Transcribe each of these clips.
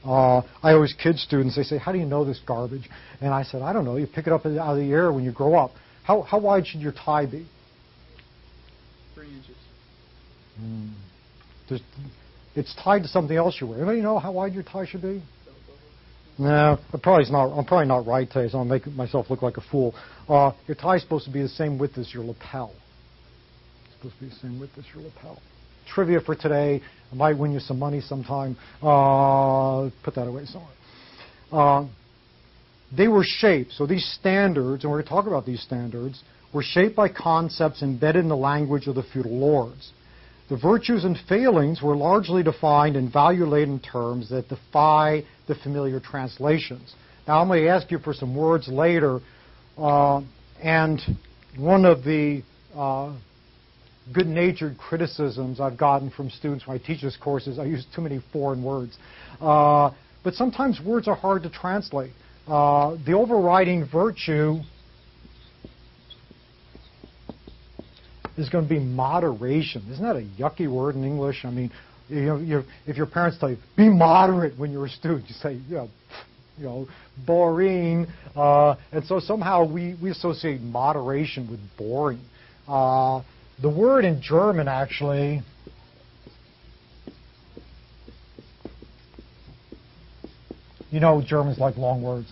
I always kid students. They say, how do you know this garbage? And I said, I don't know. You pick it up out of the air when you grow up. How wide should your tie be? 3 inches. It's tied to something else you wear. Anybody know how wide your tie should be? No, I'm probably not right today, so I'm making myself look like a fool. Your tie is supposed to be the same width as your lapel. It's supposed to be the same width as your lapel. Trivia for today. I might win you some money sometime. Put that away somewhere. They were shaped, so these standards, and we're going to talk about these standards, were shaped by concepts embedded in the language of the feudal lords. The virtues and failings were largely defined in value-laden terms that defy the familiar translations. Now, I'm going to ask you for some words later, and one of the good-natured criticisms I've gotten from students when I teach this course is I use too many foreign words. But sometimes words are hard to translate. The overriding virtue is going to be moderation. Isn't that a yucky word in English? I mean, if your parents tell you, be moderate when you're a student, you say, boring. And so somehow we associate moderation with boring. The word in German, actually, Germans like long words,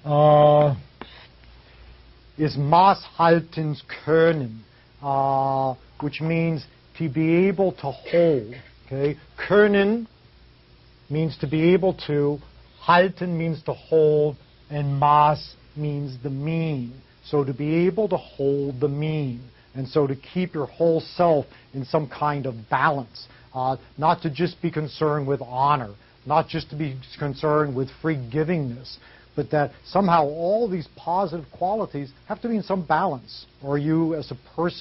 is Maßhalten können. Which means to be able to hold. Okay, können means to be able to, halten means to hold, and Maß means the mean. So to be able to hold the mean, and so to keep your whole self in some kind of balance, not to just be concerned with honor, not just to be concerned with free givingness, but that somehow all these positive qualities have to be in some balance, or you as a person